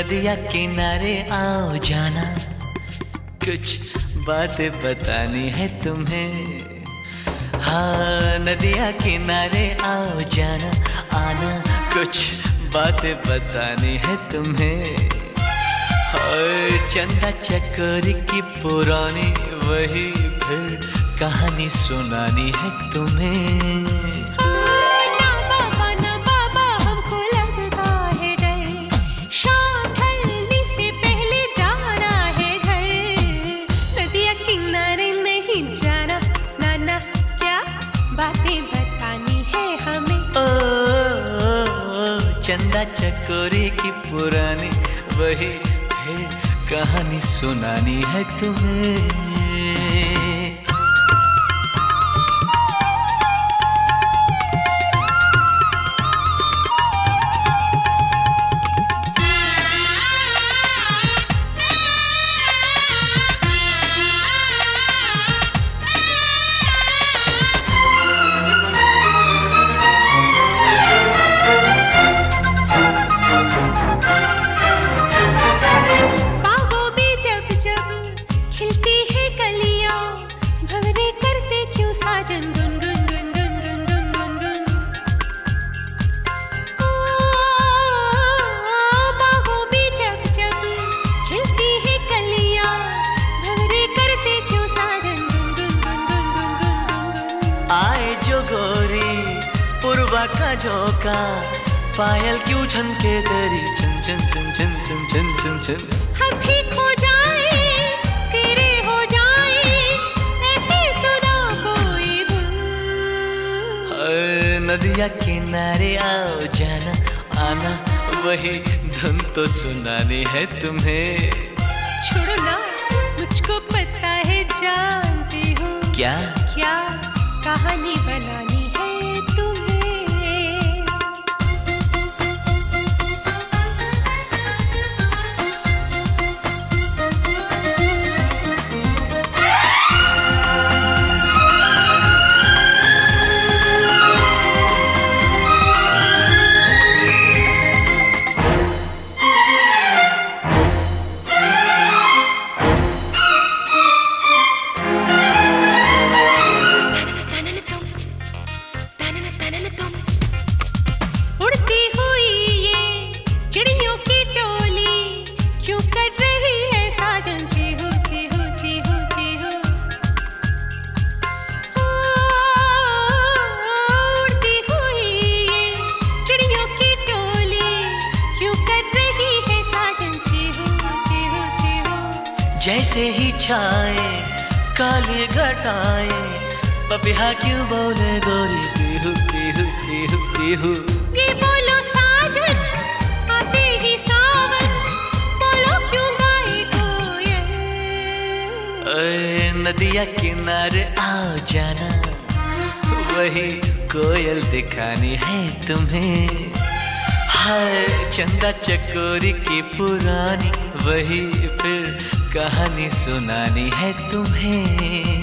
नदिया किनारे आओ जाना, कुछ बातें बतानी है तुम्हें। हाँ नदिया किनारे आओ जाना, आना कुछ बातें बतानी है तुम्हें। हाय चंदा चकोरी की पुरानी वही फिर कहानी सुनानी है तुम्हें। चंदा चकोरी की पुरानी वही फिर कहानी सुनानी है तुम्हें। आए जो गोरी पूर्वा का झोंका, पायल क्यों छनके तेरी चन चन चन चन चन चन चन चन। हम भी खो जाए तेरे हो जाए ऐसे सुना कोई धुन। नदिया किनारे आओ जाना, आना वही धुन तो सुनानी है तुम्हें। छोड़ो ना मुझको पता है जानती हूँ क्या क्या कहानी बनानी है तुम्हें। उड़ती हुई ये चिड़ियों की टोली क्यों कर रही है साजन चीहू चीहू चीहू चीहू। उड़ती हुई ये चिड़ियों की टोली क्यों कर रही है साजन चीहू चीहू चीहू। जैसे ही छाए काली घटाए, पपिहा क्यों बोले गोरी पीहू पीहू पीहू पीहू। ये बोलो साजन आते ही सावन, बोलो क्यों गाए कोयल। नदिया किनारे आओ जाना, वही कोयल दिखानी है तुम्हें। हाय चंदा चकोरी की पुरानी वही फिर कहानी सुनानी है तुम्हें।